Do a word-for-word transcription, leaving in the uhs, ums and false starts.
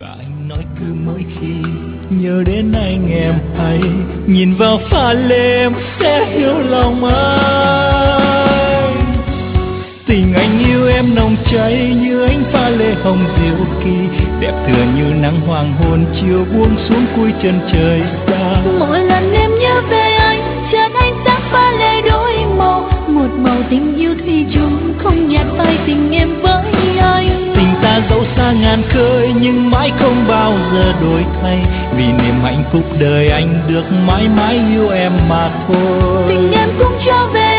Anh nói cứ mỗi khi nhớ đến anh em hay nhìn vào pha lê em sẽ hiểu lòng anh. Tình anh yêu em nồng cháy như ánh pha lê hồng diệu kỳ, đẹp tựa như nắng hoàng hôn chiều buông xuống cuối chân trời xa. Mỗi lần em nhớ về anh chợt ánh sáng pha lê đổi màu, một màu tình yêu thủy chung không nhạt phai tình em với anh. Tình ta dẫu xa ngàn khơi nhưng mãi không bao giờ đổi thay, vì niềm hạnh phúc đời anh được mãi mãi yêu em mà thôi. Tình em cũng cho về